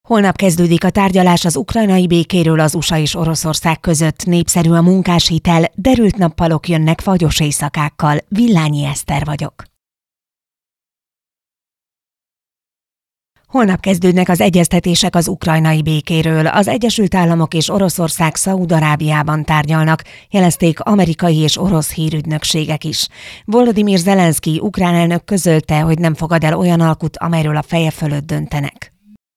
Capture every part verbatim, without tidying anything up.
Holnap kezdődik a tárgyalás az ukrajnai békéről az u es á és Oroszország között. Népszerű a munkáshitel, derült nappalok jönnek fagyos éjszakákkal. Villányi Eszter vagyok. Holnap kezdődnek az egyeztetések az ukrajnai békéről. Az Egyesült Államok és Oroszország Szaúd-Arábiában tárgyalnak, jelezték amerikai és orosz hírügynökségek is. Volodymyr Zelenszkij ukrán elnök közölte, hogy nem fogad el olyan alkut, amelyről a feje fölött döntenek.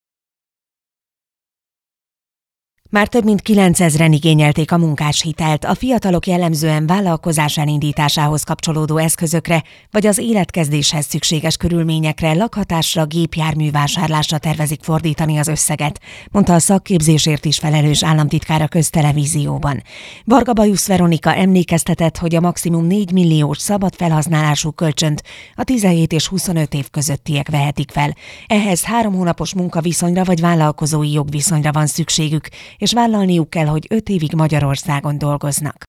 Már több mint kilencezren igényelték a munkáshitelt, a fiatalok jellemzően vállalkozás elindításához kapcsolódó eszközökre, vagy az életkezdéshez szükséges körülményekre, lakhatásra, gépjármű vásárlásra tervezik fordítani az összeget, mondta a szakképzésért is felelős államtitkár a Köztelevízióban. Varga Bajusz Veronika emlékeztetett, hogy a maximum négy milliós szabad felhasználású kölcsönt a tizenhét és huszonöt év közöttiek vehetik fel. Ehhez három hónapos munkaviszonyra vagy vállalkozói jogviszonyra van szükségük, és vállalniuk kell, hogy öt évig Magyarországon dolgoznak.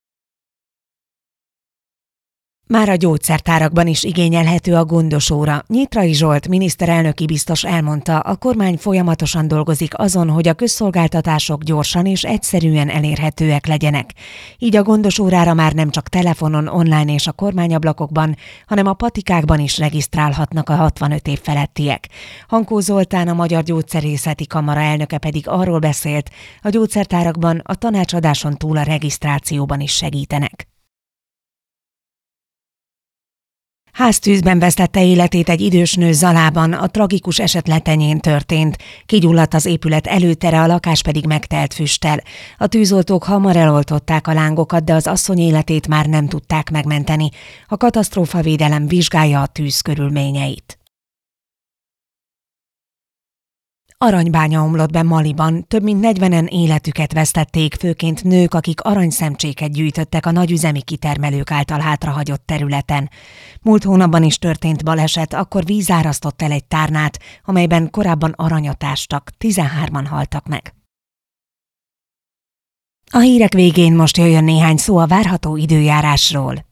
Már a gyógyszertárakban is igényelhető a gondosóra. Nyitrai Zsolt miniszterelnöki biztos elmondta, a kormány folyamatosan dolgozik azon, hogy a közszolgáltatások gyorsan és egyszerűen elérhetőek legyenek. Így a gondosórára már nem csak telefonon, online és a kormányablakokban, hanem a patikákban is regisztrálhatnak a hatvanöt év felettiek. Hankó Zoltán, a Magyar Gyógyszerészeti Kamara elnöke pedig arról beszélt, a gyógyszertárakban a tanácsadáson túl a regisztrációban is segítenek. Háztűzben vesztette életét egy idős nő Zalában, a tragikus eset Letenyén történt. Kigyulladt az épület előtere, a lakás pedig megtelt füsttel. A tűzoltók hamar eloltották a lángokat, de az asszony életét már nem tudták megmenteni. A katasztrófavédelem vizsgálja a tűz körülményeit. Aranybánya omlott be Maliban, több mint negyvenen életüket vesztették, főként nők, akik aranyszemcséket gyűjtöttek a nagyüzemi kitermelők által hátrahagyott területen. Múlt hónapban is történt baleset, akkor víz árasztott el egy tárnát, amelyben korábban aranyat ástak, tizenhárman haltak meg. A hírek végén most jöjjön néhány szó a várható időjárásról.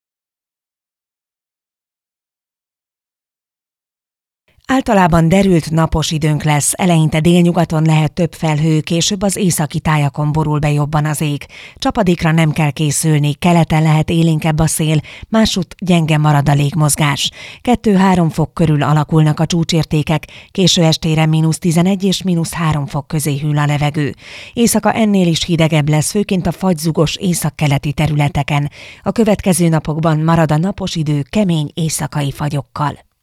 Általában derült napos időnk lesz, eleinte délnyugaton lehet több felhő, később az északi tájakon borul be jobban az ég. Csapadékra nem kell készülni, keleten lehet élénkebb a szél, másutt gyenge marad a légmozgás. kettő-három fok körül alakulnak a csúcsértékek, késő estére mínusz tizenegy és mínusz három fok közé hűl a levegő. Éjszaka ennél is hidegebb lesz, főként a fagyzugos északkeleti területeken. A következő napokban marad a napos idő kemény éjszakai fagyokkal.